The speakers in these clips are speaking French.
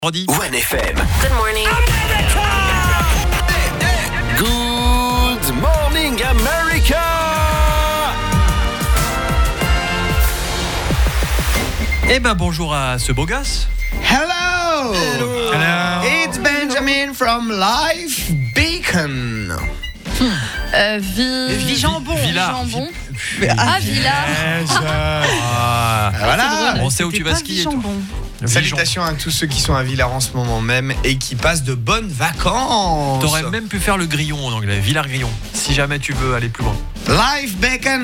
Vendredi. One FM. Good morning. Good morning, America. Eh ben bonjour à ce beau gosse. Hello. Hello. It's Benjamin from Life Beacon. Jambon. Villard. Jambon. Ah, Villard. Voilà. On sait où tu vas skier. Toi. Salutations à tous ceux qui sont à Villars en ce moment même et qui passent de bonnes vacances. T'aurais même pu faire le grillon en anglais, Villard Grillon, si jamais tu veux aller plus loin. Life Bacon.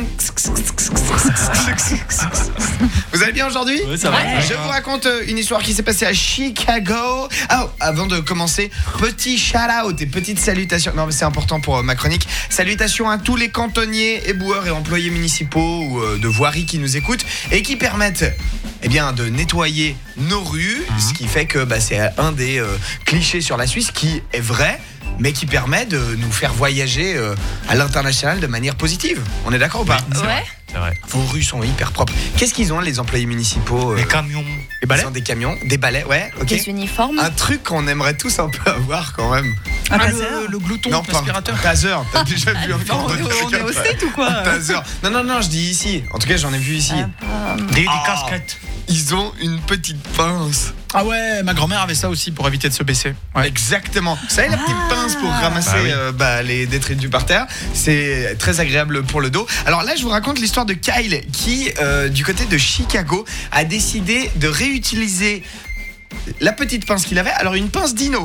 Vous allez bien aujourd'hui? Oui, ça va. Je vous raconte une histoire qui s'est passée à Chicago. Oh, avant de commencer, petit shout-out et petite salutation. Non, mais c'est important pour ma chronique. Salutations à tous les cantonniers, éboueurs et employés municipaux ou de voirie qui nous écoutent et qui permettent de nettoyer nos rues, ce qui fait que c'est un des clichés sur la Suisse qui est vrai, mais qui permet de nous faire voyager à l'international de manière positive. On est d'accord ou pas? Ouais. C'est vrai. Vos rues sont hyper propres. Qu'est-ce qu'ils ont, les employés municipaux? Des camions. Des balais? Ils ont des camions, des balais, ouais, ok. Des uniformes. Un truc qu'on aimerait tous un peu avoir quand même. Le glouton, Non, pas l'aspirateur. un taser. T'as déjà vu un genre de truc On est au comme ça? state ou quoi? Un taser. Non, je dis ici. En tout cas, j'en ai vu ici. Des casquettes. Ils ont une petite pince. Ah ouais, ma grand-mère avait ça aussi pour éviter de se baisser. Ouais. Exactement. Vous savez, la petite pince pour ramasser les détritus par terre. C'est très agréable pour le dos. Alors là, je vous raconte l'histoire de Kyle qui, du côté de Chicago, a décidé de réutiliser la petite pince qu'il avait. Alors, une pince dino.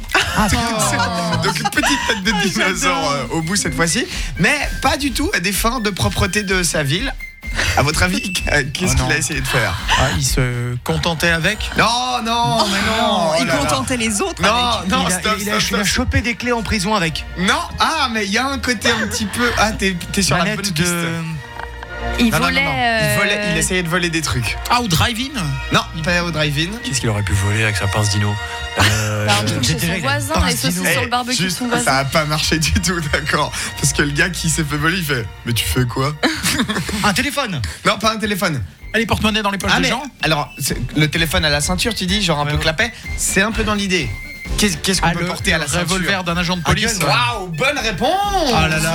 Donc une petite tête de dinosaure au bout cette fois-ci. Mais pas du tout à des fins de propreté de sa ville. À votre avis, qu'est-ce qu'il a essayé de faire? Il se contentait avec. Non, mais non. Il contentait les autres Non, Il a chopé des clés en prison avec. Non, mais il y a un côté un petit peu. Ah, t'es sur la bonne Manette piste. Il Non. volait. Il essayait de voler des trucs. Ah, au drive-in. Non, pas au drive-in. Qu'est-ce qu'il aurait pu voler avec sa pince dino? Un truc chez son voisin, les saucisses sur le barbecue de son Ça voisin. a pas marché du tout, d'accord. Parce que le gars qui s'est fait voler, il fait: mais tu fais quoi? Un téléphone. Non, pas un téléphone. Les porte-monnaies dans les poches des gens. Alors, le téléphone à la ceinture, tu dis, genre un peu clapet, c'est un peu dans l'idée. Qu'est-ce qu'on peut porter à la ceinture? Revolver d'un agent de police. Waouh, bonne réponse! Ah là là.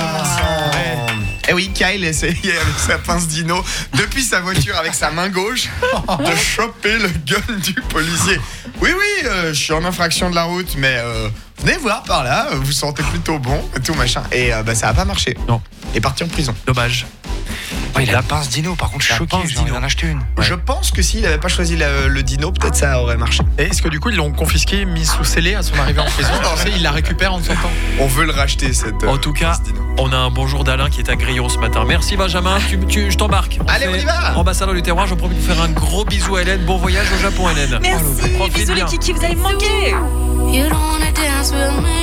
Eh oui, Kyle essayait avec sa pince dino depuis sa voiture avec sa main gauche de choper le gun du policier. Oui, je suis en infraction de la route, mais venez voir par là, vous sentez plutôt bon et tout machin. Et ça a pas marché. Non. Il est parti en prison. Dommage. Il a la pince dino, par contre, je suis choqué, j'ai envie d'en acheter une. Ouais. Je pense que s'il avait pas choisi le dino, peut-être ça aurait marché. Et est-ce que du coup, ils l'ont confisqué, mis sous scellé à son arrivée en prison? Tu sais, il la récupère en sortant. On veut le racheter, cette En tout cas, pince dino. on a un bonjour d'Alain qui est à Grillon ce matin. Merci Benjamin, je t'embarque. Allez, on y va. Ambassadeur du terroir, j'en profite pour faire un gros bisou à Hélène. Bon voyage au Japon Hélène. Merci, Profite bisous bien. les kikis, vous allez me manquer. You don't wanna dance with me.